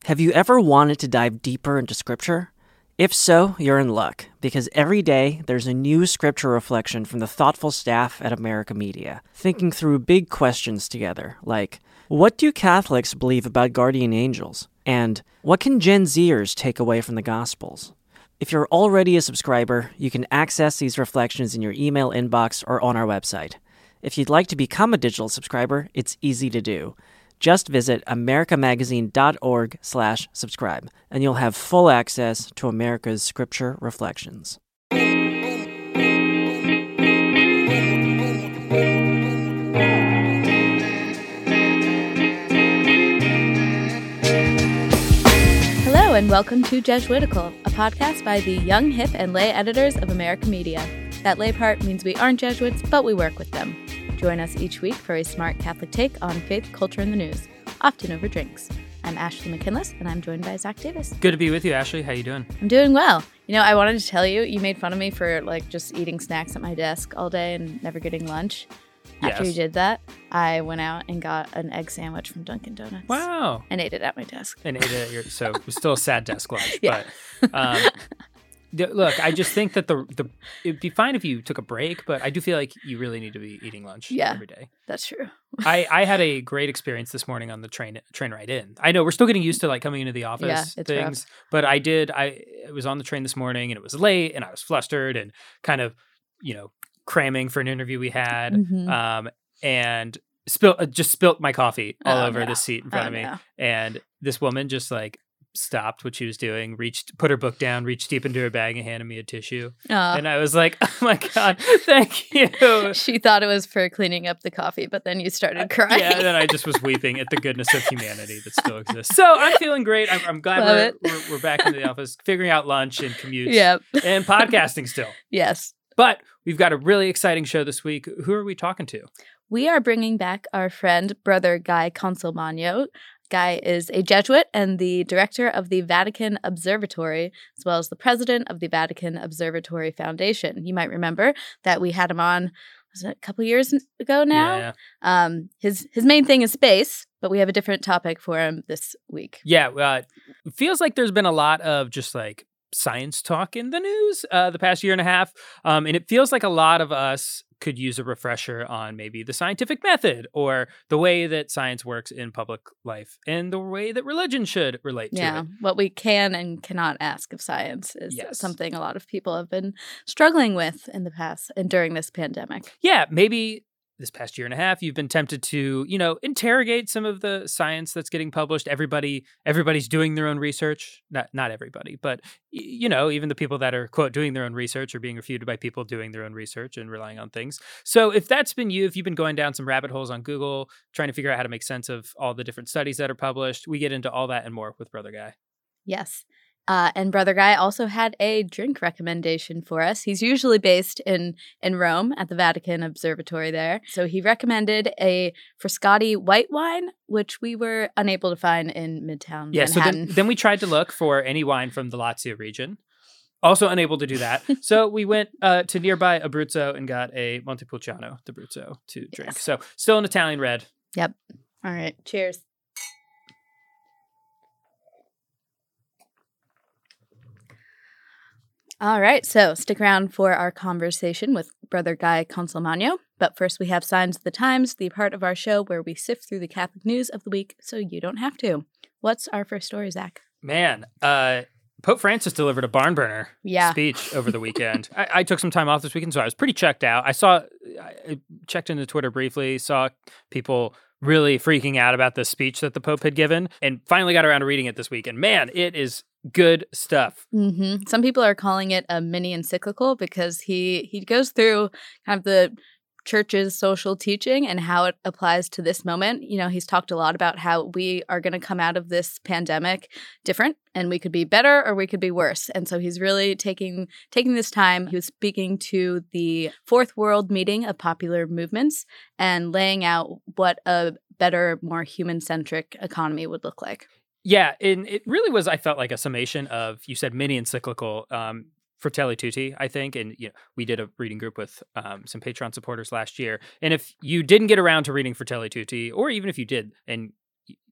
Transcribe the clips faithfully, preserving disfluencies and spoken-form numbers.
Have you ever wanted to dive deeper into Scripture? If so, you're in luck, because every day there's a new Scripture reflection from the thoughtful staff at America Media, thinking through big questions together, like, what do Catholics believe about guardian angels? And what can Gen Zers take away from the Gospels? If you're already a subscriber, you can access these reflections in your email inbox or on our website. If you'd like to become a digital subscriber, it's easy to do. Just visit americamagazine.org slash subscribe, and you'll have full access to America's Scripture reflections. Hello, and welcome to Jesuitical, a podcast by the young, hip, and lay editors of America Media. That lay part means we aren't Jesuits, but we work with them. Join us each week for a smart Catholic take on faith, culture, and the news, often over drinks. I'm Ashley McKinless, and I'm joined by Zach Davis. Good to be with you, Ashley. How you doing? I'm doing well. You know, I wanted to tell you, you made fun of me for, like, just eating snacks at my desk all day and never getting lunch. After Yes. you did that, I went out and got an egg sandwich from Dunkin' Donuts. Wow. And ate it at my desk. And ate it at your, so it was still a sad desk lunch. Yeah. But um, th- look, I just think that the the it'd be fine if you took a break, but I do feel like you really need to be eating lunch Yeah. every day. That's true. I, I had a great experience this morning on the train train ride in. I know we're still getting used to like coming into the office Yeah, it's things, rough. but I did. I, I was on the train this morning and it was late and I was flustered and kind of, you know, cramming for an interview we had. Mhm. Um, and spilt uh, just spilt my coffee all Oh, over no. the seat in front Oh, of me. no. And this woman just like stopped what she was doing, reached, put her book down, reached deep into her bag and handed me a tissue. Aw. And I was like, oh my God, thank you. She thought it was for cleaning up the coffee, but then you started crying. Yeah, and then I just was weeping at the goodness of humanity that still exists. So I'm feeling great. I'm, I'm glad Love we're, it. we're we're back into the office, figuring out lunch and commutes Yep. and podcasting still. Yes. But we've got a really exciting show this week. Who are we talking to? We are bringing back our friend, Brother Guy Consolmagno. Guy is a Jesuit and the director of the Vatican Observatory, as well as the president of the Vatican Observatory Foundation. You might remember that we had him on, was it a couple years ago now? Yeah. Um, his his main thing is space, but we have a different topic for him this week. Yeah, uh, it feels like there's been a lot of just like science talk in the news uh, the past year and a half. Um, and it feels like a lot of us could use a refresher on maybe the scientific method or the way that science works in public life and the way that religion should relate to Yeah, it. what we can and cannot ask of science is Yes. something a lot of people have been struggling with in the past and during this pandemic. Yeah, maybe this past year and a half, you've been tempted to, you know, interrogate some of the science that's getting published. Everybody, everybody's doing their own research. Not, not everybody, but y- you know, even the people that are quote doing their own research are being refuted by people doing their own research and relying on things. So, if that's been you, if you've been going down some rabbit holes on Google trying to figure out how to make sense of all the different studies that are published, we get into all that and more with Brother Guy. Yes. Uh, and Brother Guy also had a drink recommendation for us. He's usually based in, in Rome at the Vatican Observatory there. So he recommended a Frascati white wine, which we were unable to find in Midtown Yeah. So Manhattan. then, then we tried to look for any wine from the Lazio region. Also unable to do that. So we went uh, to nearby Abruzzo and got a Montepulciano d'Abruzzo to drink. Yes. So still an Italian red. Yep. All right. Cheers. All right, so stick around for our conversation with Brother Guy Consolmagno. But first, we have Signs of the Times, the part of our show where we sift through the Catholic news of the week so you don't have to. What's our first story, Zach? Man, uh, Pope Francis delivered a barn burner Yeah. speech over the weekend. I, I took some time off this weekend, so I was pretty checked out. I saw, I checked into Twitter briefly, saw people really freaking out about the speech that the Pope had given, and finally got around to reading it this week. And man, it is good stuff. Mm-hmm. Some people are calling it a mini encyclical because he he goes through kind of the church's social teaching and how it applies to this moment. You know, he's talked a lot about how we are going to come out of this pandemic different and we could be better or we could be worse. And so he's really taking taking this time. He was speaking to the Fourth World Meeting of Popular Movements and laying out what a better, more human-centric economy would look like. Yeah, and it really was, I felt like a summation of, you said mini encyclical, um, Fratelli Tutti, I think. And you know, we did a reading group with um, some Patreon supporters last year. And if you didn't get around to reading Fratelli Tutti, or even if you did, and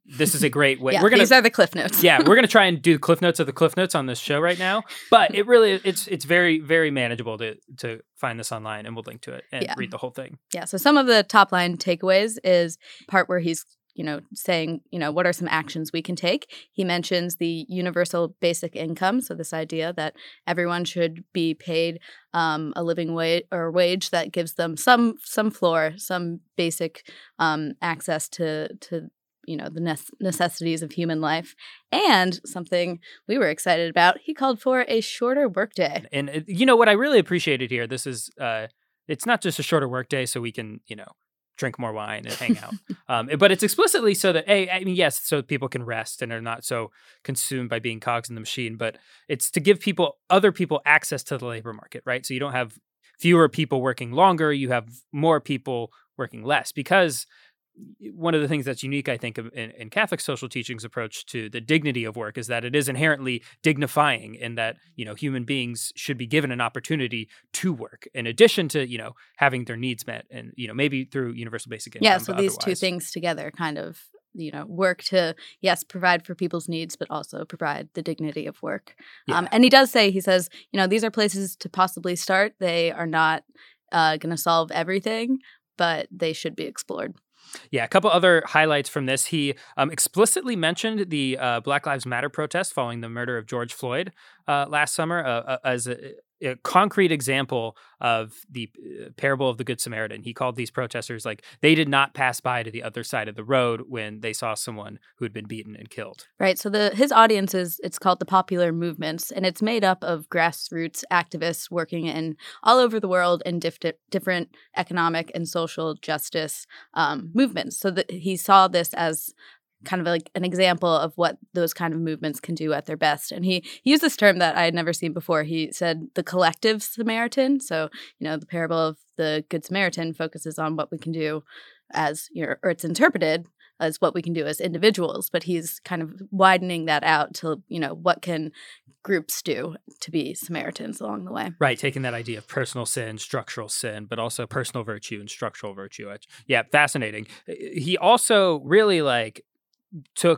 this is a great way. Yeah, we're gonna, these are the Cliff Notes. yeah, we're gonna try and do the Cliff Notes of the Cliff Notes on this show right now. But it really, it's it's very very manageable to to find this online, and we'll link to it and Yeah. read the whole thing. Yeah. So some of the top line takeaways is part where he's, you know, saying, you know, what are some actions we can take? He mentions the universal basic income. So this idea that everyone should be paid um, a living wage or wage that gives them some some floor, some basic um, access to to you know the ne- necessities of human life. And something we were excited about, he called for a shorter workday. And uh, you know what I really appreciated here. This is uh, it's not just a shorter workday so we can you know. drink more wine and hang out. um, but it's explicitly so that, hey, I mean, yes, so people can rest and are not so consumed by being cogs in the machine, but it's to give people, other people access to the labor market, right? So you don't have fewer people working longer, you have more people working less, because one of the things that's unique, I think, in, in Catholic social teaching's approach to the dignity of work is that it is inherently dignifying, in that, you know, human beings should be given an opportunity to work in addition to, you know, having their needs met, and, you know, maybe through universal basic income. Yeah, so these two otherwise. things together kind of, you know, work to, yes, provide for people's needs, but also provide the dignity of work. Yeah. Um, and he does say, he says, you know, these are places to possibly start. They are not uh, going to solve everything, but they should be explored. Yeah, a couple other highlights from this. He um, explicitly mentioned the uh, Black Lives Matter protest following the murder of George Floyd uh, last summer uh, uh, as a, a concrete example of the uh, parable of the Good Samaritan. He called these protesters like they did not pass by to the other side of the road when they saw someone who had been beaten and killed. Right. So the his audience is, it's called the Popular Movements, and it's made up of grassroots activists working in all over the world in diff- different economic and social justice um, movements. So that he saw this as kind of like an example of what those kind of movements can do at their best. And he, he used this term that I had never seen before. He said the collective Samaritan. So, you know, the parable of the Good Samaritan focuses on what we can do as, you know, or it's interpreted as what we can do as individuals. But he's kind of widening that out to, you know, what can groups do to be Samaritans along the way. Right, taking that idea of personal sin, structural sin, but also personal virtue and structural virtue. Yeah, fascinating. He also really like took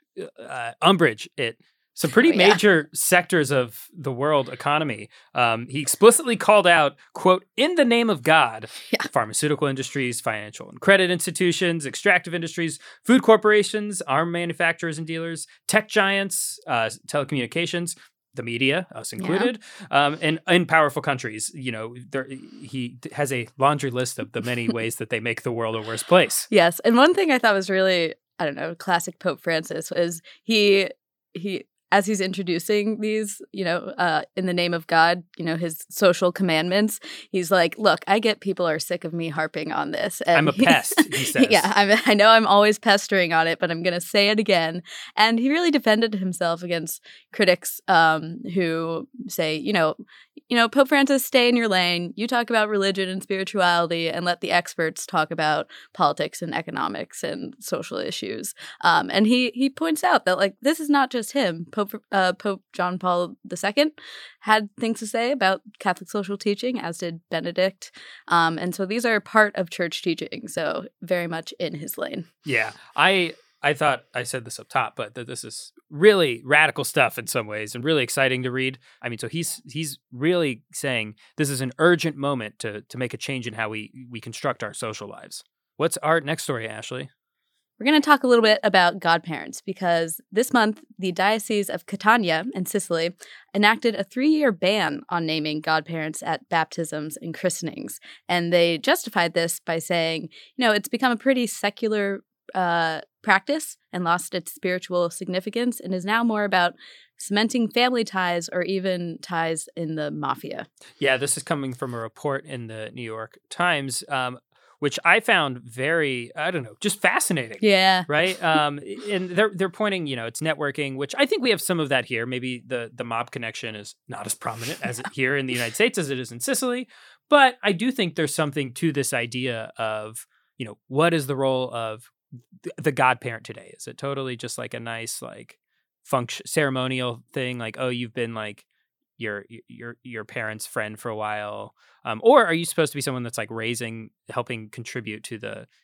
uh, umbrage at some pretty Oh, yeah. major sectors of the world economy. Um, he explicitly called out, quote, in the name of God, Yeah. pharmaceutical industries, financial and credit institutions, extractive industries, food corporations, arm manufacturers and dealers, tech giants, uh, telecommunications, the media, us included, yeah. um, and in powerful countries. You know, there, he has a laundry list of the many ways that they make the world a worse place. Yes. And one thing I thought was really, I don't know, classic Pope Francis was he, he, as he's introducing these, you know, uh, in the name of God, you know, his social commandments, he's like, look, I get people are sick of me harping on this. And I'm a pest, he says. Yeah, I'm, I know I'm always pestering on it, but I'm going to say it again. And he really defended himself against critics um, who say, you know, you know, Pope Francis, stay in your lane. You talk about religion and spirituality and let the experts talk about politics and economics and social issues. Um, and he he points out that, like, this is not just him. Pope uh, Pope John Paul the Second had things to say about Catholic social teaching, as did Benedict. Um, and so these are part of church teaching, so very much in his lane. Yeah, I... I thought I said this up top, but that this is really radical stuff in some ways and really exciting to read. I mean, so he's he's really saying this is an urgent moment to to make a change in how we we construct our social lives. What's our next story, Ashley? We're going to talk a little bit about godparents, because this month, the Diocese of Catania in Sicily enacted a three-year ban on naming godparents at baptisms and christenings. And they justified this by saying, you know, it's become a pretty secular uh, practice and lost its spiritual significance, and is now more about cementing family ties or even ties in the mafia. Yeah, this is coming from a report in the New York Times, um, which I found very, I don't know, just fascinating. Yeah. Right? Um, and they're they're pointing, you know, it's networking, which I think we have some of that here. Maybe the, the mob connection is not as prominent as it here in the United States as it is in Sicily. But I do think there's something to this idea of, you know, what is the role of the godparent today? Is it totally just like a nice like function ceremonial thing, like, oh, you've been like your your your parents' friend for a while, um, or are you supposed to be someone that's like raising, helping contribute to the, you know,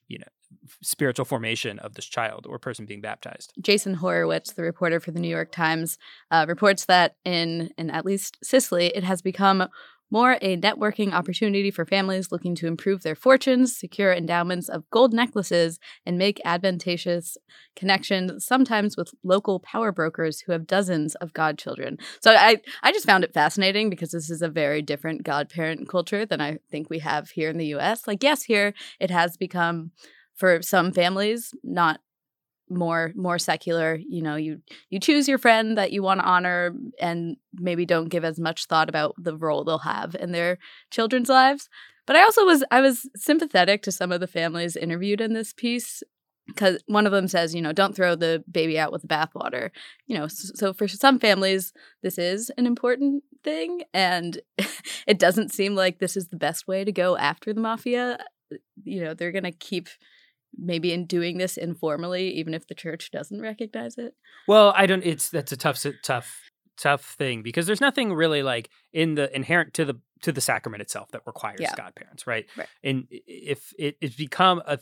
spiritual formation of this child or person being baptized. Jason Horowitz, the reporter for the New York Times, uh, reports that in, in at least Sicily, it has become more a networking opportunity for families looking to improve their fortunes, secure endowments of gold necklaces, and make advantageous connections, sometimes with local power brokers who have dozens of godchildren. So I, I just found it fascinating because this is a very different godparent culture than I think we have here in the U S. Like, yes, here it has become, for some families, not more more secular. You know, you you choose your friend that you want to honor and maybe don't give as much thought about the role they'll have in their children's lives. But I also was I was sympathetic to some of the families interviewed in this piece, because one of them says, you know, don't throw the baby out with the bathwater. You know, so, so for some families, this is an important thing, and it doesn't seem like this is the best way to go after the mafia. You know, they're going to keep maybe in doing this informally, even if the church doesn't recognize it. Well, I don't, it's, that's a tough, tough, tough thing, because there's nothing really like in the inherent to the, to the sacrament itself that requires yeah. godparents, right? right? And if it, it's become a,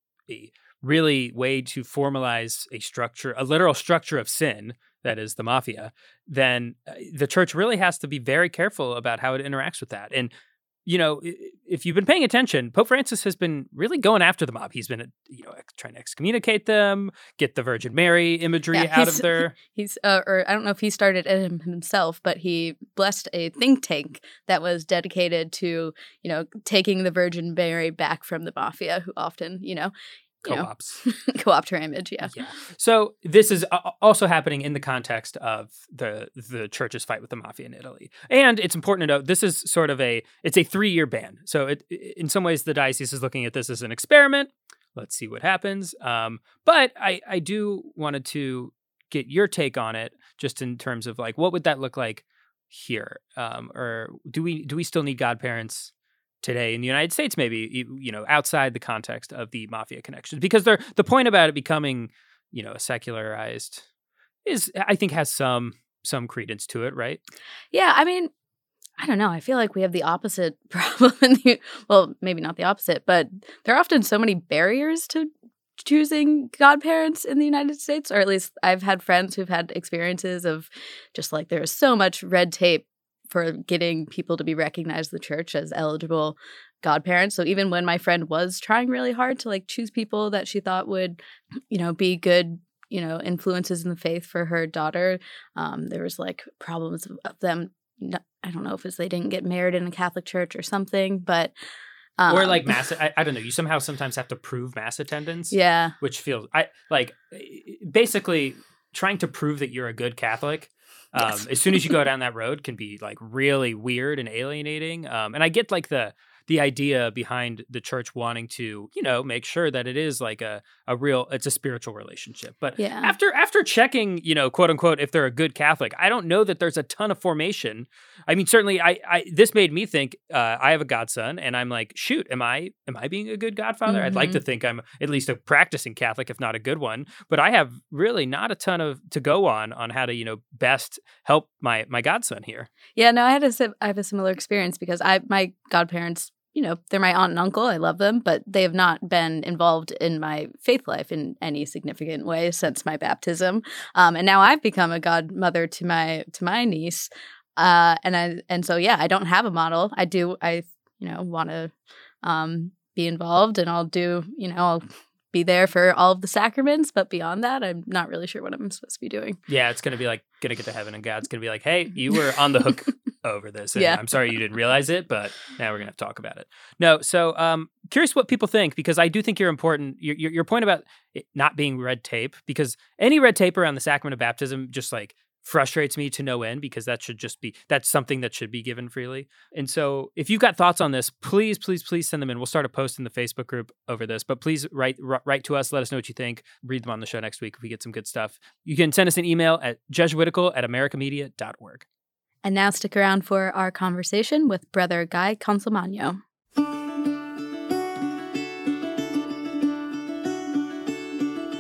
a really way to formalize a structure, a literal structure of sin, that is the mafia, then the church really has to be very careful about how it interacts with that. And you know, if you've been paying attention, Pope Francis has been really going after the mob. He's been, you know, trying to excommunicate them, get the Virgin Mary imagery yeah, out of their... He's, uh, or I don't know if he started it himself, but he blessed a think tank that was dedicated to, you know, taking the Virgin Mary back from the mafia, who often, you know, Co-ops. Co-opt her image, yeah. yeah. So this is also happening in the context of the the church's fight with the mafia in Italy. And it's important to note, this is sort of a, it's a three-year ban. So it, in some ways, the diocese is looking at this as an experiment. Let's see what happens. Um, but I, I do wanted to get your take on it, just in terms of like, what would that look like here? Um, or do we do we still need godparents today in the United States, maybe, you know, outside the context of the mafia connections? Because they're, the point about it becoming, you know, a secularized is, I think, has some some credence to it, right? Yeah, I mean, I don't know. I feel like we have the opposite problem. In the, well, maybe not the opposite, but there are often so many barriers to choosing godparents in the United States, or at least I've had friends who've had experiences of just like there's so much red tape for getting people to be recognized in the church as eligible godparents. So even when my friend was trying really hard to like choose people that she thought would, you know, be good, you know, influences in the faith for her daughter, um, there was like problems of, of them. Not, I don't know if it's they didn't get married in a Catholic church or something, but um, or like mass. I, I don't know. You somehow sometimes have to prove mass attendance. Yeah, which feels I like basically trying to prove that you're a good Catholic. Um, yes. As soon as you go down that road, can be like really weird and alienating. Um, and I get like the the idea behind the church wanting to, you know, make sure that it is like a, a real, it's a spiritual relationship. But yeah. after after checking, you know, quote unquote, if they're a good Catholic, I don't know that there's a ton of formation. I mean, certainly I, I this made me think, uh, I have a godson and I'm like, shoot, am I am I being a good godfather? Mm-hmm. I'd like to think I'm at least a practicing Catholic, if not a good one. But I have really not a ton of to go on on how to, you know, best help my my godson here. Yeah, no, I had a I have a similar experience because I my godparents, you know, they're my aunt and uncle. I love them, but they have not been involved in my faith life in any significant way since my baptism. Um, and now I've become a godmother to my to my niece, uh, and I and so yeah, I don't have a model. I do. I you know want to um, be involved, and I'll do. You know, I'll be there for all of the sacraments, but beyond that, I'm not really sure what I'm supposed to be doing. Yeah, it's gonna be like gonna get to heaven, and God's gonna be like, "Hey, you were on the hook over this. And yeah. I'm sorry you didn't realize it, but now we're going to have to talk about it." No, so um, curious what people think, because I do think you're important. Your, your, your point about it not being red tape, because any red tape around the sacrament of baptism just like frustrates me to no end, because that should just be, that's something that should be given freely. And so if you've got thoughts on this, please, please, please send them in. We'll start a post in the Facebook group over this, but please write write to us. Let us know what you think. Read them on the show next week if we get some good stuff. You can send us an email at jesuitical at americamedia dot org. And now stick around for our conversation with Brother Guy Consolmagno.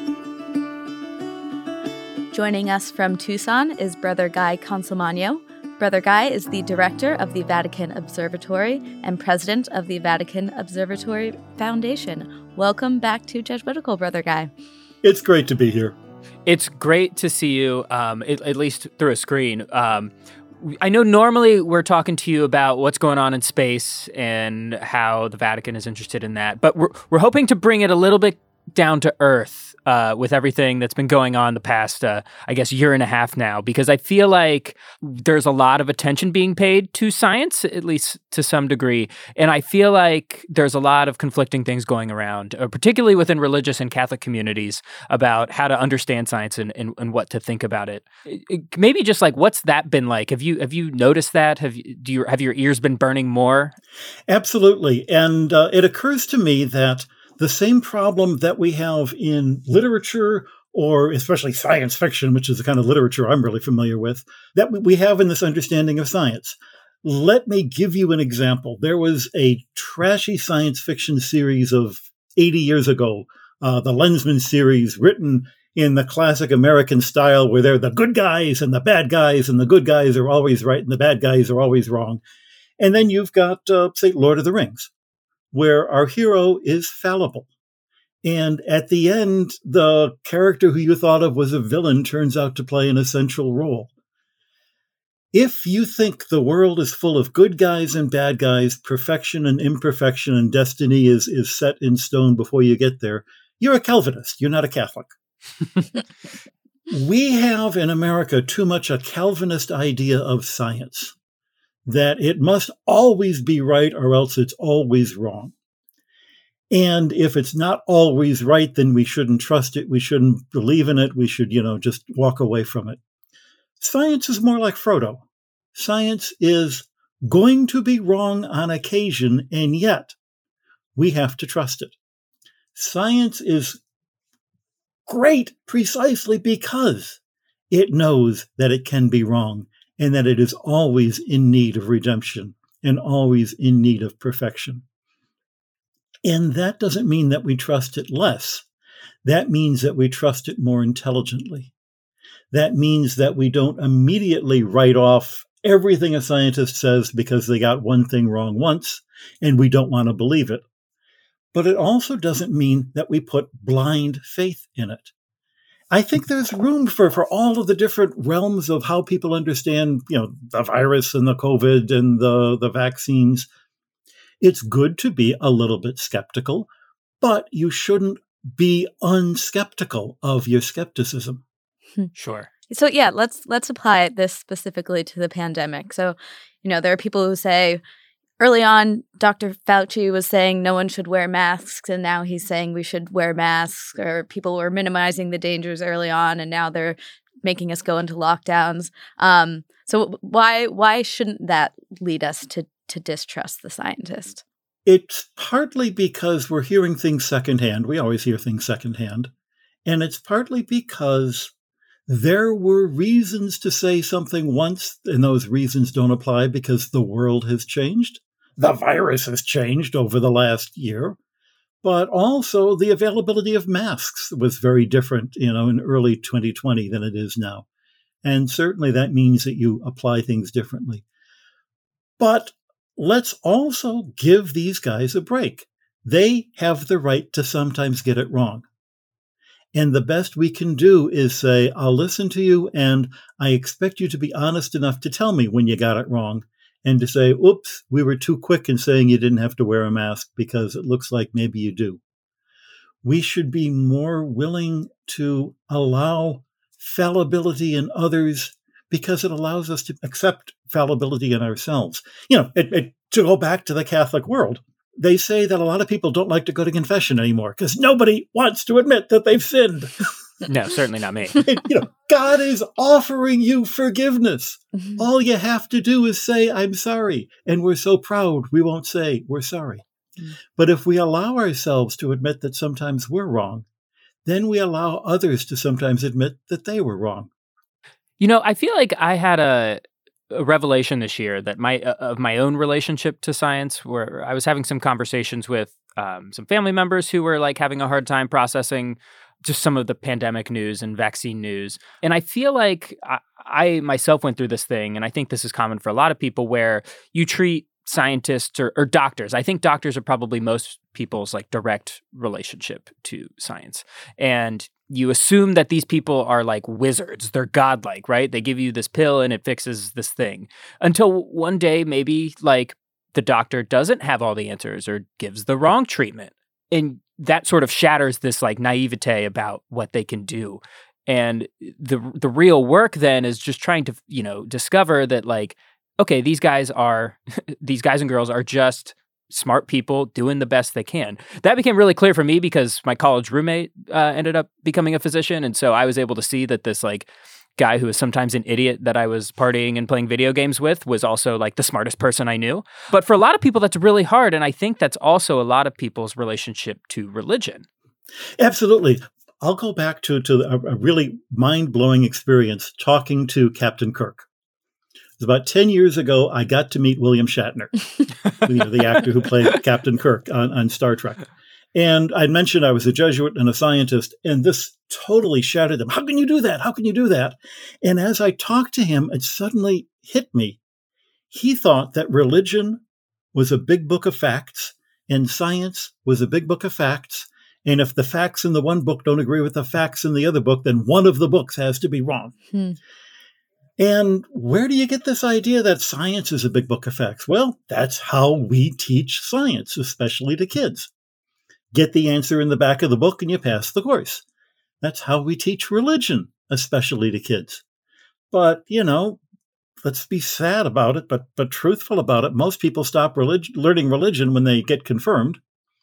Joining us from Tucson is Brother Guy Consolmagno, Brother Guy is the director of the Vatican Observatory and president of the Vatican Observatory Foundation. Welcome back to Jesuitical, Brother Guy. It's great to be here. It's great to see you, um, at, at least through a screen. Um, I know normally we're talking to you about what's going on in space and how the Vatican is interested in that, but we're, we're hoping to bring it a little bit down to earth uh, with everything that's been going on the past, uh, I guess, year and a half now, because I feel like there's a lot of attention being paid to science, at least to some degree. And I feel like there's a lot of conflicting things going around, uh, particularly within religious and Catholic communities, about how to understand science and, and, and what to think about it. it. Maybe just like, what's that been like? Have you have you noticed that? Have you, do you have your ears been burning more? Absolutely. And uh, it occurs to me that the same problem that we have in literature, or especially science fiction, which is the kind of literature I'm really familiar with, that we have in this understanding of science. Let me give you an example. There was a trashy science fiction series of eighty years ago, uh, the Lensman series, written in the classic American style, where they're the good guys and the bad guys, and the good guys are always right and the bad guys are always wrong. And then you've got, uh, say, Lord of the Rings, where our hero is fallible. And at the end, the character who you thought of was a villain turns out to play an essential role. If you think the world is full of good guys and bad guys, perfection and imperfection, and destiny is, is set in stone before you get there, you're a Calvinist. You're not a Catholic. We have in America too much a Calvinist idea of science, that it must always be right or else it's always wrong. And if it's not always right, then we shouldn't trust it. We shouldn't believe in it. We should, you know, just walk away from it. Science is more like Frodo. Science is going to be wrong on occasion, and yet we have to trust it. Science is great precisely because it knows that it can be wrong, and that it is always in need of redemption and always in need of perfection. And that doesn't mean that we trust it less. That means that we trust it more intelligently. That means that we don't immediately write off everything a scientist says because they got one thing wrong once, and we don't want to believe it. But it also doesn't mean that we put blind faith in it. I think there's room for, for all of the different realms of how people understand, you know, the virus and the COVID and the, the vaccines. It's good to be a little bit skeptical, but you shouldn't be unskeptical of your skepticism. Sure. So yeah, let's let's apply this specifically to the pandemic. So, you know, there are people who say early on, Doctor Fauci was saying no one should wear masks, and now he's saying we should wear masks, or people were minimizing the dangers early on, and now they're making us go into lockdowns. Um, so why why shouldn't that lead us to to distrust the scientist? It's partly because we're hearing things secondhand. We always hear things secondhand. And it's partly because there were reasons to say something once, and those reasons don't apply because the world has changed. The virus has changed over the last year. But also the availability of masks was very different, you know, in early twenty twenty than it is now. And certainly that means that you apply things differently. But let's also give these guys a break. They have the right to sometimes get it wrong. And the best we can do is say, I'll listen to you, and I expect you to be honest enough to tell me when you got it wrong, and to say, oops, we were too quick in saying you didn't have to wear a mask because it looks like maybe you do. We should be more willing to allow fallibility in others because it allows us to accept fallibility in ourselves. You know, it, it, to go back to the Catholic world, they say that a lot of people don't like to go to confession anymore because nobody wants to admit that they've sinned. No, certainly not me. And, you know, God is offering you forgiveness. Mm-hmm. All you have to do is say, I'm sorry. And we're so proud we won't say we're sorry. Mm-hmm. But if we allow ourselves to admit that sometimes we're wrong, then we allow others to sometimes admit that they were wrong. You know, I feel like I had a, a revelation this year that my uh, of my own relationship to science, where I was having some conversations with um, some family members who were like having a hard time processing just some of the pandemic news and vaccine news. And I feel like I, I myself went through this thing, and I think this is common for a lot of people, where you treat scientists or, or doctors. I think doctors are probably most people's like direct relationship to science. And you assume that these people are like wizards. They're godlike, right? They give you this pill and it fixes this thing. Until one day, maybe like the doctor doesn't have all the answers or gives the wrong treatment. And that sort of shatters this like naivete about what they can do. And the the real work then is just trying to, you know, discover that like, okay, these guys are, these guys and girls are just smart people doing the best they can. That became really clear for me because my college roommate uh, ended up becoming a physician. And so I was able to see that this like guy who was sometimes an idiot that I was partying and playing video games with was also like the smartest person I knew. But for a lot of people, that's really hard. And I think that's also a lot of people's relationship to religion. Absolutely. I'll go back to, to a, a really mind-blowing experience talking to Captain Kirk. It was about ten years ago, I got to meet William Shatner, you know, the actor who played Captain Kirk on, on Star Trek. And I'd mentioned I was a Jesuit and a scientist, and this totally shattered him. How can you do that? How can you do that? And as I talked to him, it suddenly hit me. He thought that religion was a big book of facts, and science was a big book of facts. And if the facts in the one book don't agree with the facts in the other book, then one of the books has to be wrong. Hmm. And where do you get this idea that science is a big book of facts? Well, that's how we teach science, especially to kids. Get the answer in the back of the book and you pass the course. That's how we teach religion, especially to kids. But, you know, let's be sad about it, but but truthful about it. Most people stop relig- learning religion when they get confirmed.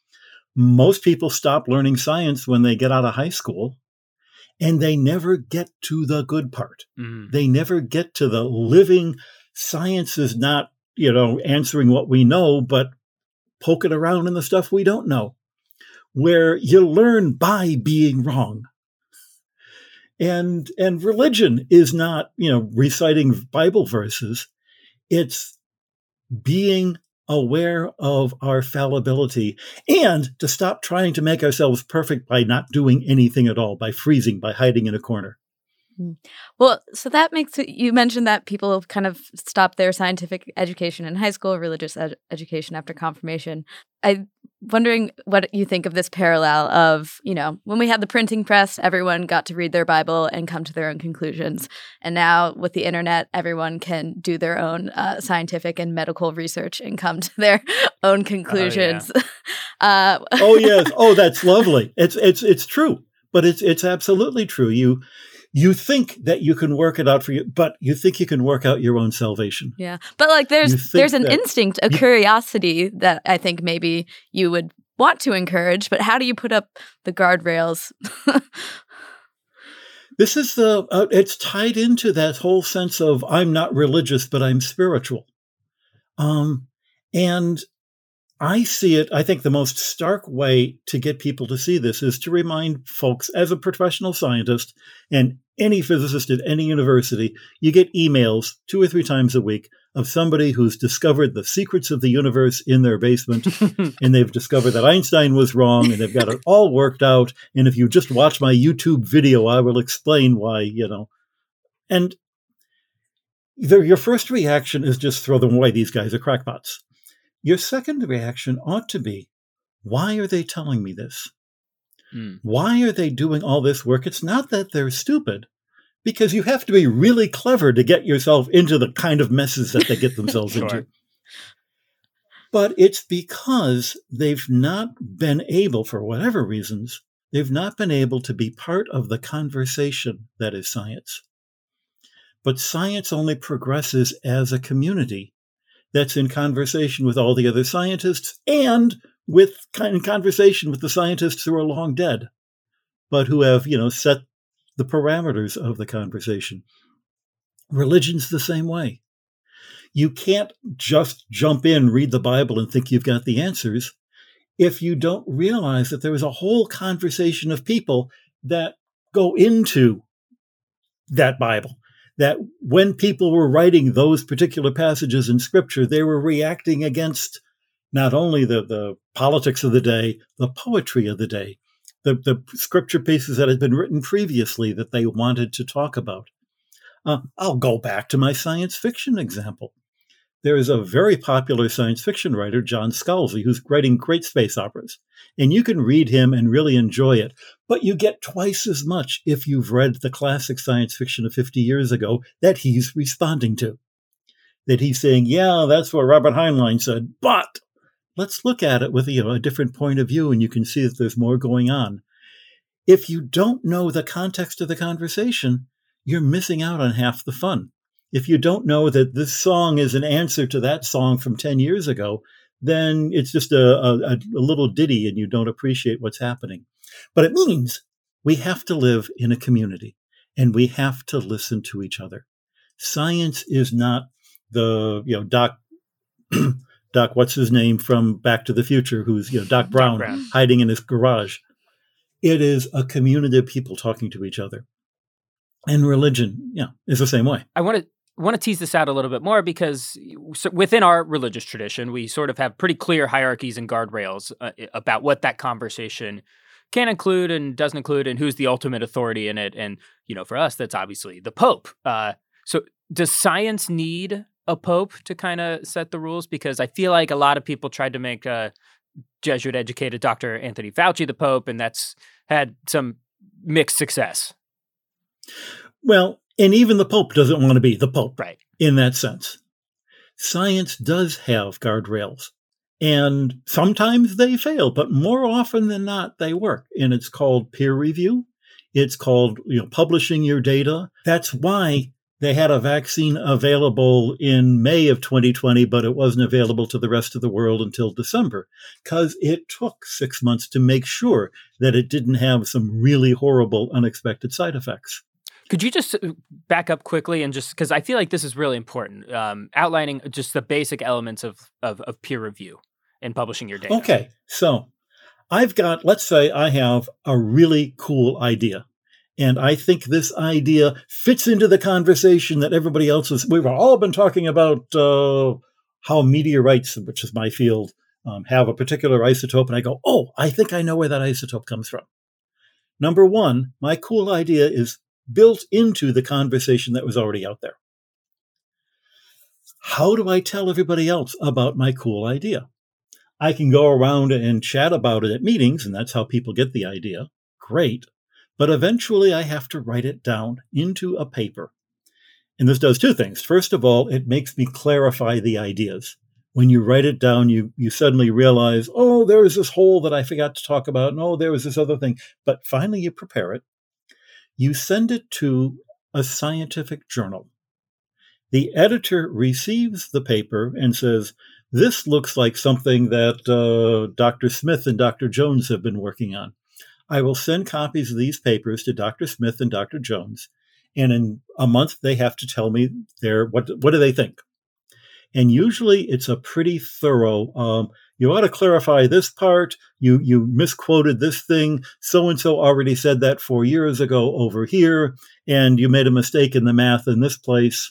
Most people stop learning science when they get out of high school. And they never get to the good part. Mm. They never get to the living. Science is not, you know, answering what we know, but poking around in the stuff we don't know, where you learn by being wrong. And and religion is not, you know, reciting Bible verses. It's being aware of our fallibility and to stop trying to make ourselves perfect by not doing anything at all, by freezing, by hiding in a corner. Well, so that makes it, you mentioned that people kind of stop their scientific education in high school, religious ed- education after confirmation. I'm wondering what you think of this parallel of, you know, when we had the printing press, everyone got to read their Bible and come to their own conclusions. And now with the internet, everyone can do their own uh, scientific and medical research and come to their own conclusions. Oh, yeah. uh, oh yes. Oh, that's lovely. It's it's it's true, but it's it's absolutely true. You You think that you can work it out for you, but you think you can work out your own salvation. Yeah. But like there's there's an instinct, a curiosity that I think maybe you would want to encourage, but how do you put up the guardrails? This is the, uh, it's tied into that whole sense of I'm not religious, but I'm spiritual. Um, and I see it, I think the most stark way to get people to see this is to remind folks, as a professional scientist and any physicist at any university, you get emails two or three times a week of somebody who's discovered the secrets of the universe in their basement, and they've discovered that Einstein was wrong, and they've got it all worked out. And if you just watch my YouTube video, I will explain why, you know. And the, your first reaction is just throw them away. These guys are crackpots. Your second reaction ought to be, why are they telling me this? Mm. Why are they doing all this work? It's not that they're stupid, because you have to be really clever to get yourself into the kind of messes that they get themselves sure. into. But it's because they've not been able, for whatever reasons, they've not been able to be part of the conversation that is science. But science only progresses as a community that's in conversation with all the other scientists and with kind of conversation with the scientists who are long dead, but who have, you know, set the parameters of the conversation. Religion's the same way. You can't just jump in, read the Bible, and think you've got the answers if you don't realize that there is a whole conversation of people that go into that Bible. That when people were writing those particular passages in Scripture, they were reacting against not only the, the politics of the day, the poetry of the day, the, the scripture pieces that had been written previously that they wanted to talk about. Uh, I'll go back to my science fiction example. There is a very popular science fiction writer, John Scalzi, who's writing great space operas. And you can read him and really enjoy it. But you get twice as much if you've read the classic science fiction of fifty years ago that he's responding to. That he's saying, yeah, that's what Robert Heinlein said, but let's look at it with you know, a different point of view, and you can see that there's more going on. If you don't know the context of the conversation, you're missing out on half the fun. If you don't know that this song is an answer to that song from ten years ago, then it's just a, a, a little ditty and you don't appreciate what's happening. But it means we have to live in a community and we have to listen to each other. Science is not the, you know, Doc, Doc, what's his name from Back to the Future, who's, you know, Doc Brown, Doc Brown hiding in his garage. It is a community of people talking to each other. And religion, yeah, is the same way. I want to want to tease this out a little bit more because within our religious tradition, we sort of have pretty clear hierarchies and guardrails uh, about what that conversation can include and doesn't include and who's the ultimate authority in it. And, you know, for us, that's obviously the Pope. Uh, so does science need a Pope to kind of set the rules? Because I feel like a lot of people tried to make uh, Jesuit-educated Doctor Anthony Fauci the Pope, and that's had some mixed success. Well, and even the Pope doesn't want to be the Pope, right? In that sense. Science does have guardrails, and sometimes they fail, but more often than not, they work. And it's called peer review. It's called, you know, publishing your data. That's why they had a vaccine available in May of twenty twenty, but it wasn't available to the rest of the world until December, because it took six months to make sure that it didn't have some really horrible, unexpected side effects. Could you just back up quickly and just, because I feel like this is really important, um, outlining just the basic elements of, of, of peer review and publishing your data. Okay, so I've got, let's say I have a really cool idea. And I think this idea fits into the conversation that everybody else is. We've all been talking about uh, how meteorites, which is my field, um, have a particular isotope. And I go, oh, I think I know where that isotope comes from. Number one, my cool idea is built into the conversation that was already out there. How do I tell everybody else about my cool idea? I can go around and chat about it at meetings, and that's how people get the idea. Great. But eventually I have to write it down into a paper. And this does two things. First of all, it makes me clarify the ideas. When you write it down, you, you suddenly realize, oh, there was this hole that I forgot to talk about. And oh, there was this other thing. But finally you prepare it. You send it to a scientific journal. The editor receives the paper and says, this looks like something that uh, Doctor Smith and Doctor Jones have been working on. I will send copies of these papers to Doctor Smith and Doctor Jones, and in a month they have to tell me their what what do they think. And usually it's a pretty thorough, um, you ought to clarify this part, you you misquoted this thing, so-and-so already said that four years ago over here, and you made a mistake in the math in this place.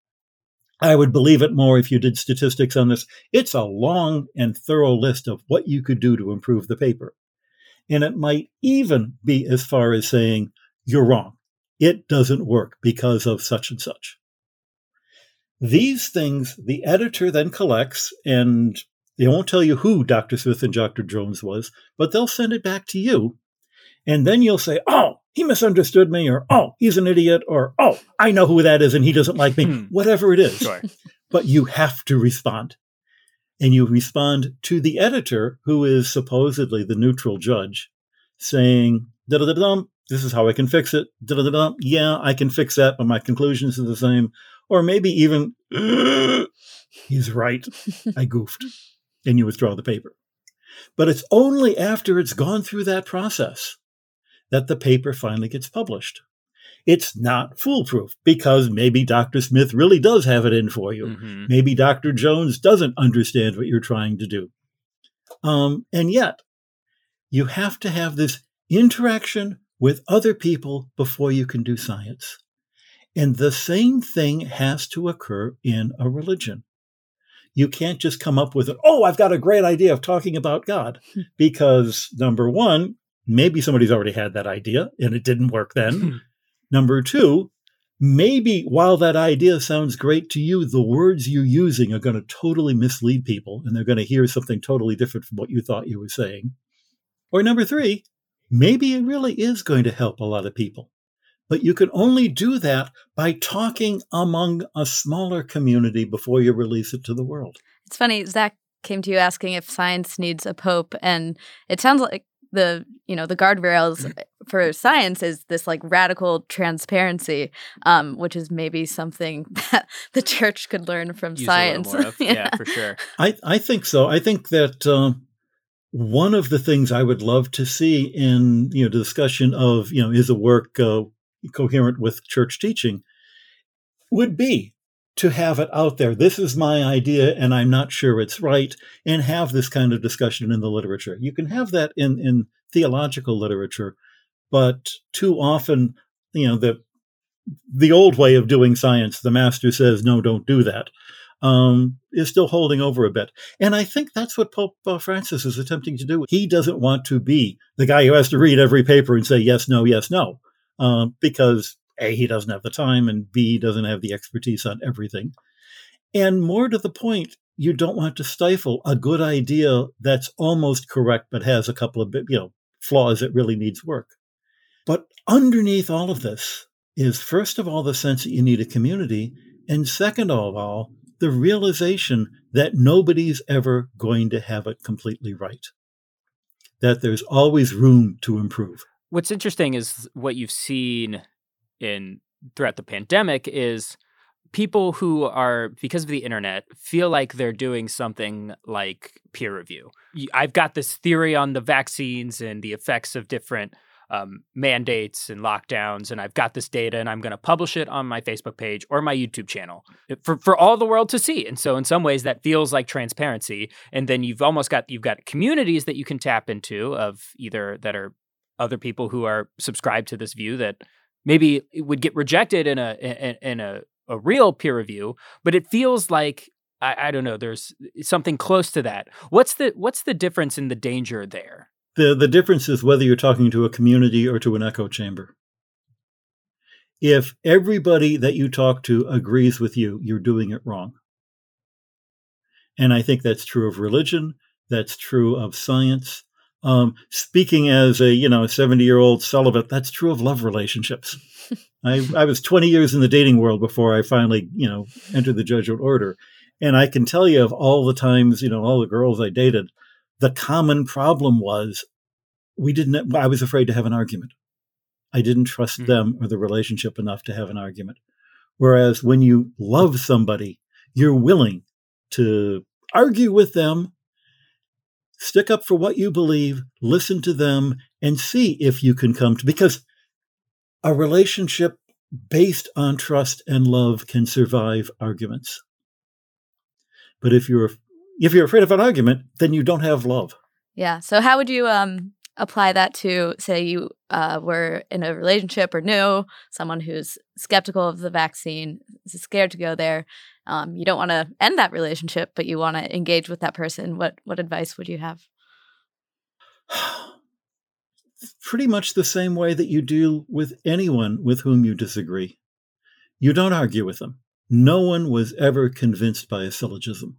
I would believe it more if you did statistics on this. It's a long and thorough list of what you could do to improve the paper. And it might even be as far as saying, you're wrong. It doesn't work because of such and such. These things the editor then collects, and they won't tell you who Doctor Smith and Doctor Jones was, but they'll send it back to you. And then you'll say, oh, he misunderstood me, or oh, he's an idiot, or oh, I know who that is and he doesn't like me, whatever it is. Sure. But you have to respond. And you respond to the editor, who is supposedly the neutral judge, saying, da-da-da-dum, this is how I can fix it. Da-da-da-dum, yeah, I can fix that, but my conclusions are the same. Or maybe even, he's right, I goofed. And you withdraw the paper. But it's only after it's gone through that process that the paper finally gets published. It's not foolproof because maybe Doctor Smith really does have it in for you. Mm-hmm. Maybe Doctor Jones doesn't understand what you're trying to do. Um, and yet, you have to have this interaction with other people before you can do science. And the same thing has to occur in a religion. You can't just come up with it, oh, I've got a great idea of talking about God. Because, number one, maybe somebody's already had that idea and it didn't work then. Number two, maybe while that idea sounds great to you, the words you're using are going to totally mislead people and they're going to hear something totally different from what you thought you were saying. Or number three, maybe it really is going to help a lot of people. But you can only do that by talking among a smaller community before you release it to the world. It's funny, Zach came to you asking if science needs a pope, and it sounds like the, you know, the guardrails for science is this like radical transparency, um, which is maybe something that the church could learn from Use science. A little more of. yeah. yeah, for sure. I, I think so. I think that uh, one of the things I would love to see in, you know, the discussion of, you know, is a work uh, coherent with church teaching would be to have it out there. This is my idea, and I'm not sure it's right, and have this kind of discussion in the literature. You can have that in, in theological literature, but too often, you know, the the old way of doing science, the master says, no, don't do that, um, is still holding over a bit. And I think that's what Pope uh, Francis is attempting to do. He doesn't want to be the guy who has to read every paper and say yes, no, yes, no, uh, because A, he doesn't have the time, and B, he doesn't have the expertise on everything. And more to the point, you don't want to stifle a good idea that's almost correct, but has a couple of, you know, flaws that really needs work. But underneath all of this is, first of all, the sense that you need a community, and second of all, the realization that nobody's ever going to have it completely right, that there's always room to improve. What's interesting is what you've seen in throughout the pandemic is people who are, because of the internet, feel like they're doing something like peer review. I've got this theory on the vaccines and the effects of different um, mandates and lockdowns, and I've got this data, and I'm going to publish it on my Facebook page or my YouTube channel for, for all the world to see. And so in some ways that feels like transparency. And then you've almost got, you've got communities that you can tap into of either that are other people who are subscribed to this view that maybe it would get rejected in a in, in a, a real peer review, but it feels like I, I don't know. There's something close to that. What's the what's the difference in the danger there? The the difference is whether you're talking to a community or to an echo chamber. If everybody that you talk to agrees with you, you're doing it wrong. And I think that's true of religion. That's true of science. Um, speaking as a, you know, seventy-year-old celibate, that's true of love relationships. I, I was twenty years in the dating world before I finally, you know, entered the Jesuit order. And I can tell you of all the times, you know, all the girls I dated, the common problem was we didn't, I was afraid to have an argument. I didn't trust mm-hmm. them or the relationship enough to have an argument. Whereas when you love somebody, you're willing to argue with them, stick up for what you believe, listen to them, and see if you can come to, because a relationship based on trust and love can survive arguments. But if you're if you're afraid of an argument, then you don't have love. Yeah. So how would you um, apply that to, say, you uh, were in a relationship or knew someone who's skeptical of the vaccine, is scared to go there. Um, you don't want to end that relationship, but you want to engage with that person. What what advice would you have? Pretty much the same way that you deal with anyone with whom you disagree. You don't argue with them. No one was ever convinced by a syllogism.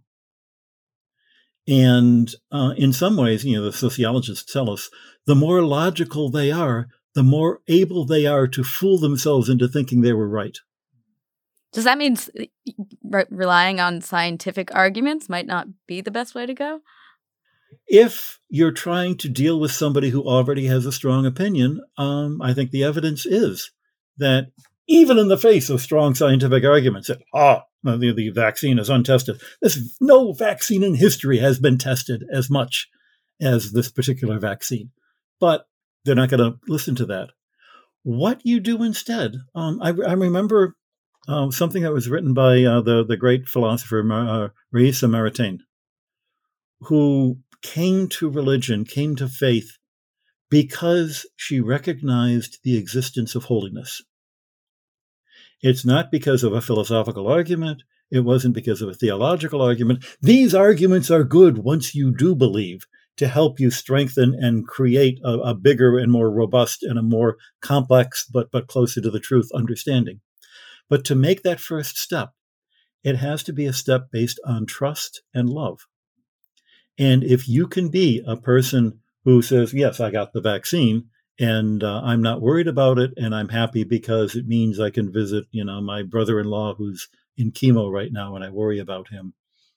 And uh, in some ways, you know, the sociologists tell us, the more logical they are, the more able they are to fool themselves into thinking they were right. Does that mean re- relying on scientific arguments might not be the best way to go? If you're trying to deal with somebody who already has a strong opinion, um, I think the evidence is that even in the face of strong scientific arguments that, ah, oh, the, the vaccine is untested, this, no vaccine in history has been tested as much as this particular vaccine. But they're not going to listen to that. What you do instead, um, I, I remember uh, something that was written by uh, the, the great philosopher uh, Raissa Maritain, who came to religion, came to faith, because she recognized the existence of holiness. It's not because of a philosophical argument. It wasn't because of a theological argument. These arguments are good once you do believe. to help you strengthen and create a, a bigger and more robust and a more complex, but, but closer to the truth understanding. But to make that first step, it has to be a step based on trust and love. And if you can be a person who says, yes, I got the vaccine and uh, I'm not worried about it, and I'm happy because it means I can visit, you know, my brother-in-law who's in chemo right now and I worry about him.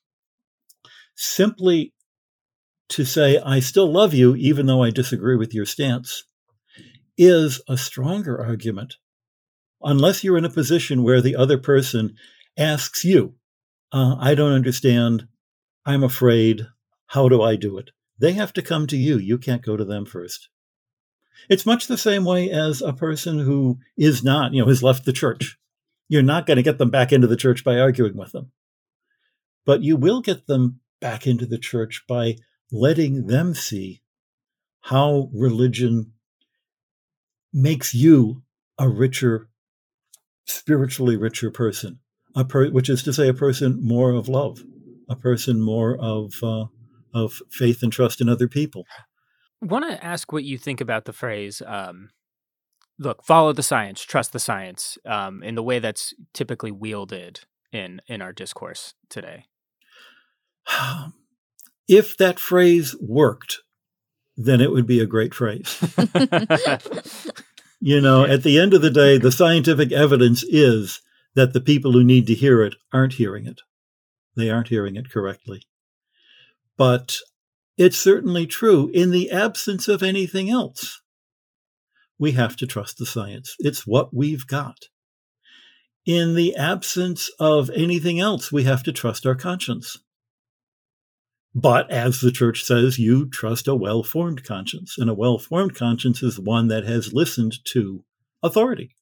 Simply to say, I still love you, even though I disagree with your stance, is a stronger argument. Unless you're in a position where the other person asks you, uh, I don't understand, I'm afraid, how do I do it? They have to come to you. You can't go to them first. It's much the same way as a person who is not, you know, has left the church. You're not going to get them back into the church by arguing with them. But you will get them back into the church by letting them see how religion makes you a richer, spiritually richer person, a per- which is to say a person more of love, a person more of uh, of faith and trust in other people. I want to ask what you think about the phrase, um, look, follow the science, trust the science, um, in the way that's typically wielded in, in our discourse today. If that phrase worked, then it would be a great phrase. You know, at the end of the day, the scientific evidence is that the people who need to hear it aren't hearing it. They aren't hearing it correctly. But it's certainly true. In the absence of anything else, we have to trust the science. It's what we've got. In the absence of anything else, we have to trust our conscience. But as the church says, you trust a well-formed conscience. And a well-formed conscience is one that has listened to authority.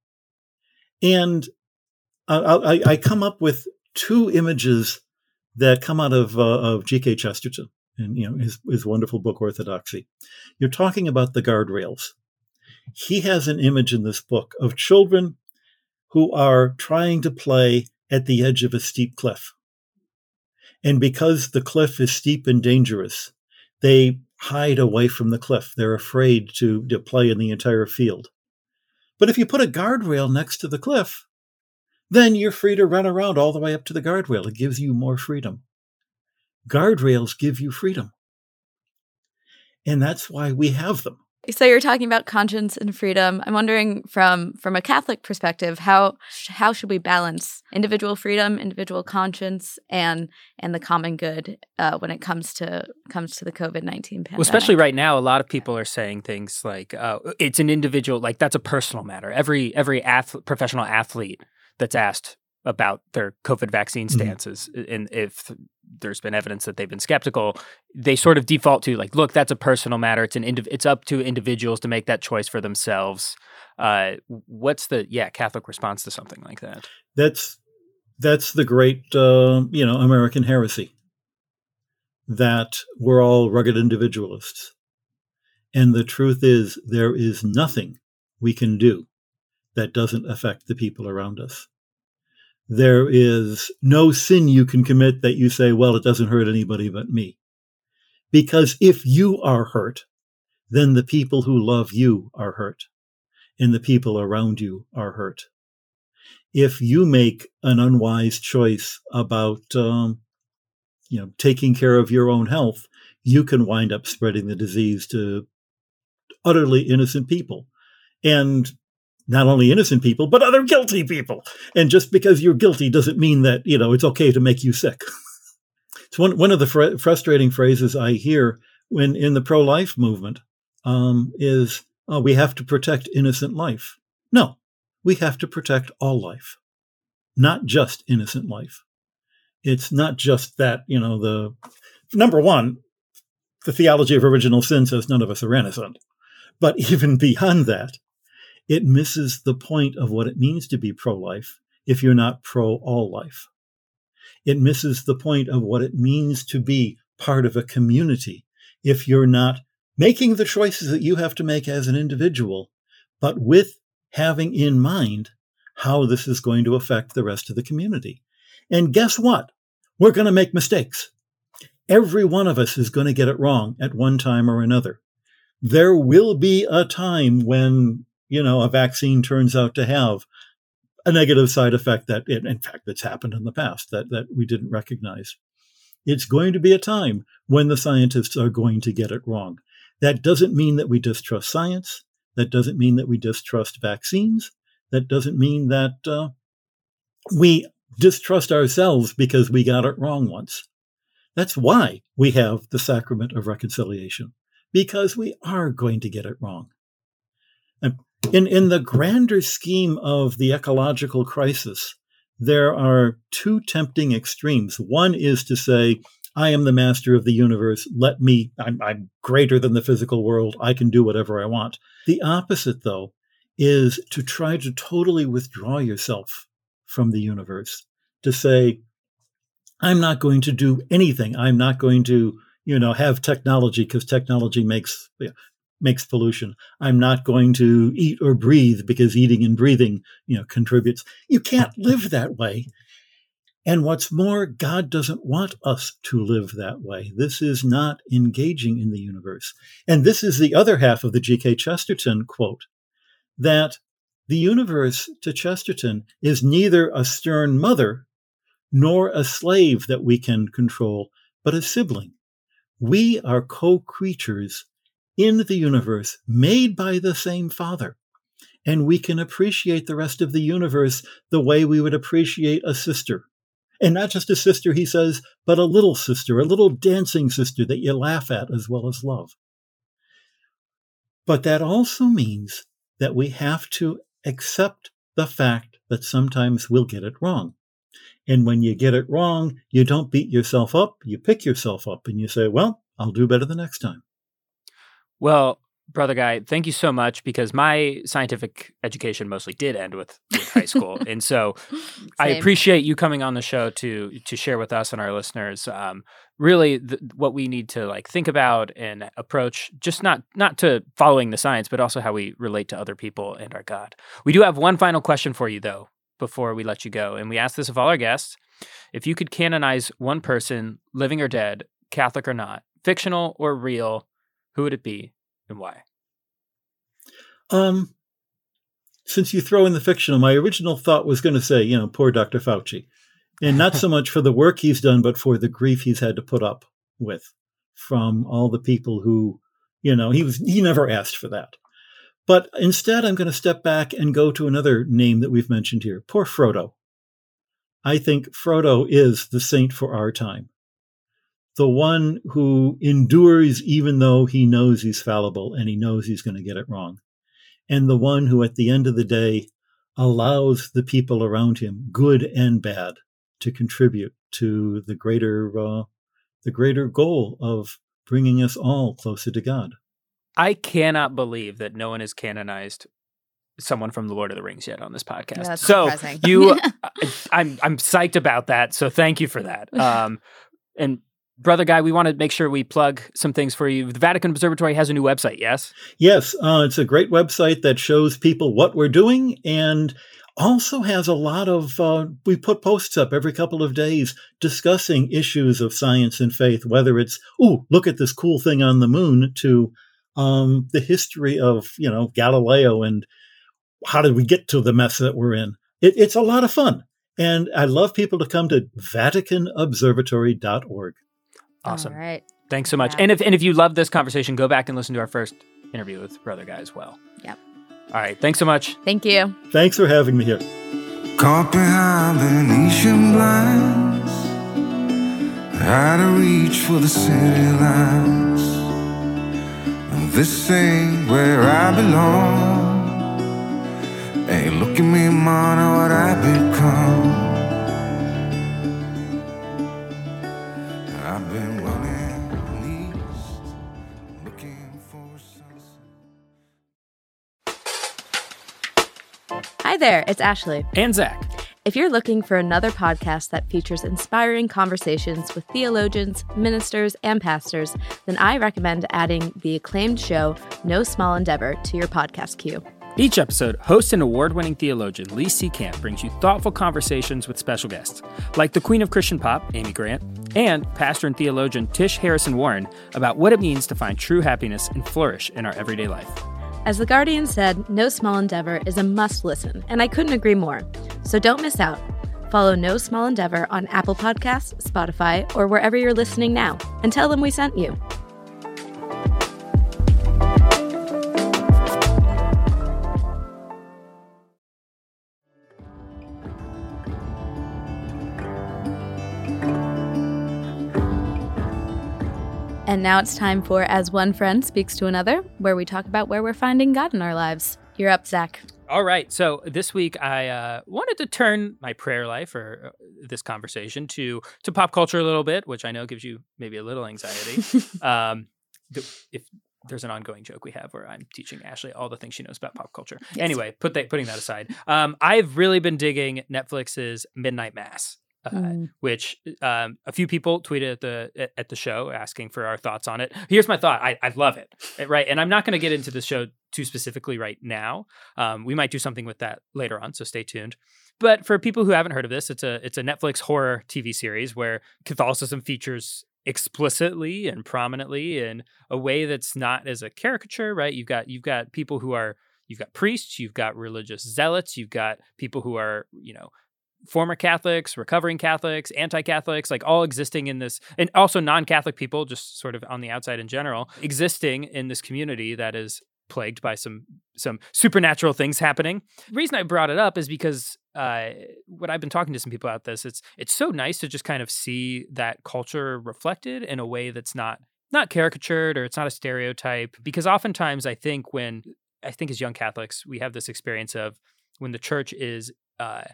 And I, I, I come up with two images that come out of, uh, of G K Chesterton and, you know, his, his wonderful book, Orthodoxy. You're talking about the guardrails. He has an image in this book of children who are trying to play at the edge of a steep cliff. And because the cliff is steep and dangerous, they hide away from the cliff. They're afraid to, to play in the entire field. But if you put a guardrail next to the cliff, then you're free to run around all the way up to the guardrail. It gives you more freedom. Guardrails give you freedom. And that's why we have them. So you're talking about conscience and freedom. I'm wondering from from a Catholic perspective, how how should we balance individual freedom, individual conscience, and and the common good uh, when it comes to comes to the COVID nineteen pandemic? Well, especially right now, a lot of people are saying things like uh, it's an individual, like that's a personal matter. Every every ath- professional athlete that's asked about their COVID vaccine stances, mm-hmm. and if there's been evidence that they've been skeptical, they sort of default to like, look, that's a personal matter. It's an indiv- it's up to individuals to make that choice for themselves. Uh, what's the yeah Catholic response to something like that? That's that's the great uh, you know American heresy that we're all rugged individualists, and the truth is there is nothing we can do that doesn't affect the people around us. There is no sin you can commit that you say, well, it doesn't hurt anybody but me. Because if you are hurt, then the people who love you are hurt, and the people around you are hurt. If you make an unwise choice about, um, you know, taking care of your own health, you can wind up spreading the disease to utterly innocent people. And not only innocent people, but other guilty people. And just because you're guilty doesn't mean that, you know, it's okay to make you sick. It's one, one of the fr- frustrating phrases I hear when in the pro-life movement um, is, oh, we have to protect innocent life. No, we have to protect all life, not just innocent life. It's not just that, you know, the number one, the theology of original sin says none of us are innocent. But even beyond that, it misses the point of what it means to be pro-life if you're not pro-all life. It misses the point of what it means to be part of a community if you're not making the choices that you have to make as an individual, but with having in mind how this is going to affect the rest of the community. And guess what? We're going to make mistakes. Every one of us is going to get it wrong at one time or another. There will be a time when, you know, a vaccine turns out to have a negative side effect that, it, in fact, that's happened in the past that, that we didn't recognize. It's going to be a time when the scientists are going to get it wrong. That doesn't mean that we distrust science. That doesn't mean that we distrust vaccines. That doesn't mean that uh, we distrust ourselves because we got it wrong once. That's why we have the sacrament of reconciliation, because we are going to get it wrong. And in, in the grander scheme of the ecological crisis, there are two tempting extremes. One is to say, I am the master of the universe. Let me, I'm, I'm greater than the physical world. I can do whatever I want. The opposite, though, is to try to totally withdraw yourself from the universe, to say, I'm not going to do anything. I'm not going to, you know, have technology because technology makes, you know, makes pollution. I'm not going to eat or breathe because eating and breathing, you know, contributes. You can't live that way. And what's more, God doesn't want us to live that way. This is not engaging in the universe. And this is the other half of the G K Chesterton quote, that the universe to Chesterton is neither a stern mother nor a slave that we can control, but a sibling. We are co-creatures in the universe made by the same Father. And we can appreciate the rest of the universe the way we would appreciate a sister. And not just a sister, he says, but a little sister, a little dancing sister that you laugh at as well as love. But that also means that we have to accept the fact that sometimes we'll get it wrong. And when you get it wrong, you don't beat yourself up, you pick yourself up and you say, well, I'll do better the next time. Well, Brother Guy, thank you so much, because my scientific education mostly did end with, with high school. And so I appreciate you coming on the show to to share with us and our listeners um, really the, what we need to like think about and approach, just not not to following the science, but also how we relate to other people and our God. We do have one final question for you, though, before we let you go. And we ask this of all our guests. If you could canonize one person, living or dead, Catholic or not, fictional or real, who would it be and why? Um, since you throw in the fictional, my original thought was going to say, you know, poor Doctor Fauci. And not so much for the work he's done, but for the grief he's had to put up with from all the people who, you know, he was he never asked for that. But instead, I'm going to step back and go to another name that we've mentioned here. Poor Frodo. I think Frodo is the saint for our time. The one who endures even though he knows he's fallible and he knows he's going to get it wrong. And the one who, at the end of the day, allows the people around him, good and bad, to contribute to the greater, uh, the greater goal of bringing us all closer to God. I cannot believe that no one has canonized someone from The Lord of the Rings yet on this podcast. Yeah, that's so surprising. you, I'm I'm psyched about that. So thank you for that. Um, and Brother Guy, we want to make sure we plug some things for you. The Vatican Observatory has a new website, yes? Yes, uh, it's a great website that shows people what we're doing, and also has a lot of, uh, we put posts up every couple of days discussing issues of science and faith, whether it's, ooh, look at this cool thing on the moon, to um, the history of, you know, Galileo and how did we get to the mess that we're in. It, it's a lot of fun. And I love people to come to Vatican Observatory dot org. Awesome. All right. Thanks so much. Yeah. And if and if you love this conversation, go back and listen to our first interview with Brother Guy as well. Yep. All right. Thanks so much. Thank you. Thanks for having me here. Caught behind Venetian blinds, out of reach for the city lights. This ain't where I belong. Hey, look at me, man, what I become. I've been running east, looking for sunset. Hi there, it's Ashley. And Zach. If you're looking for another podcast that features inspiring conversations with theologians, ministers, and pastors, then I recommend adding the acclaimed show No Small Endeavor to your podcast queue. Each episode, host and award-winning theologian Lee C. Camp brings you thoughtful conversations with special guests, like the Queen of Christian Pop, Amy Grant, and pastor and theologian Tish Harrison Warren about what it means to find true happiness and flourish in our everyday life. As The Guardian said, No Small Endeavor is a must listen, and I couldn't agree more. So don't miss out. Follow No Small Endeavor on Apple Podcasts, Spotify, or wherever you're listening now, and tell them we sent you. And now it's time for As One Friend Speaks to Another, where we talk about where we're finding God in our lives. You're up, Zach. All right. So this week I uh, wanted to turn my prayer life or uh, this conversation to to pop culture a little bit, which I know gives you maybe a little anxiety. um, th- if there's an ongoing joke we have where I'm teaching Ashley all the things she knows about pop culture. Yes. Anyway, put that, putting that aside, um, I've really been digging Netflix's Midnight Mass. Uh, mm. Which um, a few people tweeted at the at the show asking for our thoughts on it. Here's my thought: I, I love it, right? And I'm not going to get into the show too specifically right now. Um, we might do something with that later on, so stay tuned. But for people who haven't heard of this, it's a it's a Netflix horror T V series where Catholicism features explicitly and prominently in a way that's not as a caricature, right? You've got you've got people who are you've got priests, you've got religious zealots, you've got people who are you know. former Catholics, recovering Catholics, anti-Catholics, like all existing in this, and also non-Catholic people, just sort of on the outside in general, existing in this community that is plagued by some some supernatural things happening. The reason I brought it up is because uh, when I've been talking to some people about this, it's it's so nice to just kind of see that culture reflected in a way that's not not caricatured or it's not a stereotype. Because oftentimes I think when, I think as young Catholics, we have this experience of when the church is uh,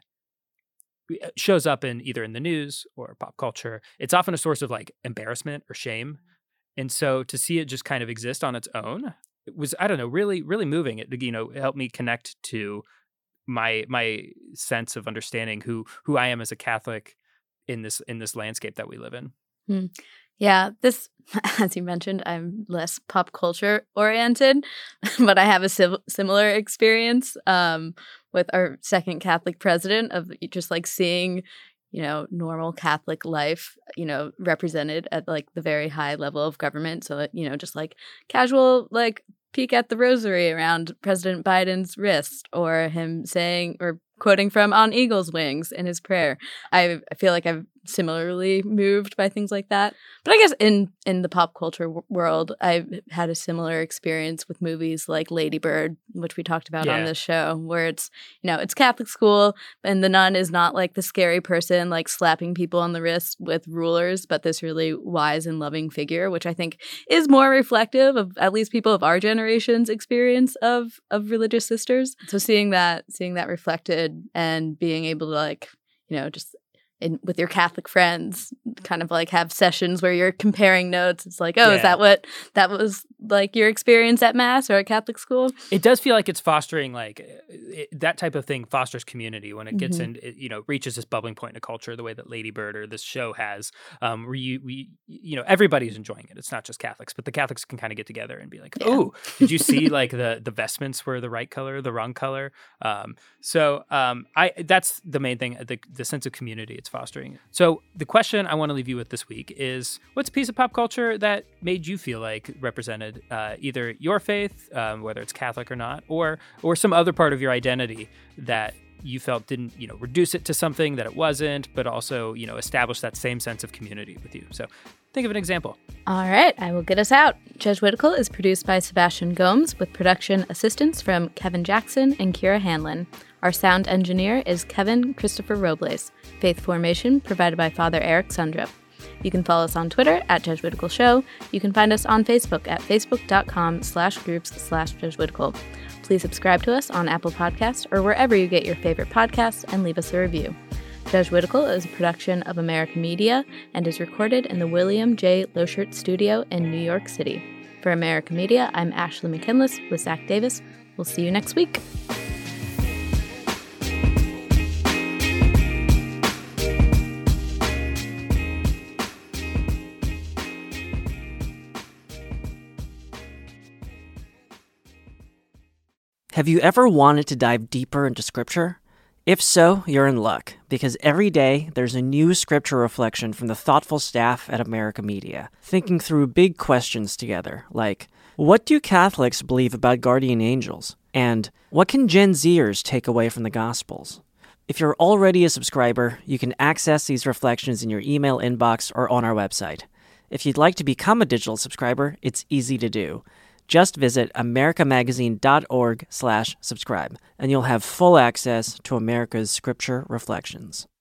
shows up in either in the news or pop culture, it's often a source of like embarrassment or shame. And so to see it just kind of exist on its own, it was, I don't know, really, really moving. It, you know, it helped me connect to my, my sense of understanding who, who I am as a Catholic in this, in this landscape that we live in. Hmm. Yeah, this, as you mentioned, I'm less pop culture oriented, but I have a sim- similar experience um, with our second Catholic president of just like seeing, you know, normal Catholic life, you know, represented at like the very high level of government. So that, you know, just like casual, like peek at the rosary around President Biden's wrist, or him saying or quoting from On Eagle's Wings in his prayer. I, I feel like I've similarly moved by things like that. But I guess in, in the pop culture w- world, I've had a similar experience with movies like Lady Bird, which we talked about yeah. on this show, where it's, you know, it's Catholic school and the nun is not like the scary person like slapping people on the wrist with rulers, but this really wise and loving figure, which I think is more reflective of at least people of our generation's experience of of religious sisters. So seeing that, seeing that reflected and being able to like, you know, just in, with your Catholic friends, kind of like have sessions where you're comparing notes. It's like, oh, yeah. is that what that was like your experience at Mass or at Catholic school? It does feel like it's fostering like it, that type of thing fosters community when it gets mm-hmm. in, it, you know, reaches this bubbling point in a culture the way that Lady Bird or this show has, um, where you, we, you know, everybody's enjoying it. It's not just Catholics, but the Catholics can kind of get together and be like, yeah. oh, did you see like the, the vestments were the right color, the wrong color? Um, so um, I, that's the main thing, the, the sense of community it's fostering. So the question I want to leave you with this week is, what's a piece of pop culture that made you feel like represented uh, either your faith, um, whether it's Catholic or not, or or some other part of your identity that you felt didn't, you know, reduce it to something that it wasn't, but also, you know, establish that same sense of community with you. So think of an example. All right, I will get us out. Jesuitical is produced by Sebastian Gomes with production assistance from Kevin Jackson and Kira Hanlon. Our sound engineer is Kevin Christopher Robles. Faith formation provided by Father Eric Sundrup. You can follow us on Twitter at Jesuitical Show. You can find us on Facebook at facebook.com slash groups slash Jesuitical. Please subscribe to us on Apple Podcasts or wherever you get your favorite podcasts and leave us a review. Jesuitical is a production of America Media and is recorded in the William J. Loschert Studio in New York City. For America Media, I'm Ashley McKinless with Zach Davis. We'll see you next week. Have you ever wanted to dive deeper into Scripture? If so, you're in luck, because every day there's a new scripture reflection from the thoughtful staff at America Media, thinking through big questions together, like, what do Catholics believe about guardian angels? And what can Gen Zers take away from the Gospels? If you're already a subscriber, you can access these reflections in your email inbox or on our website. If you'd like to become a digital subscriber, it's easy to do. Just visit americamagazine.org slash subscribe, and you'll have full access to America's Scripture Reflections.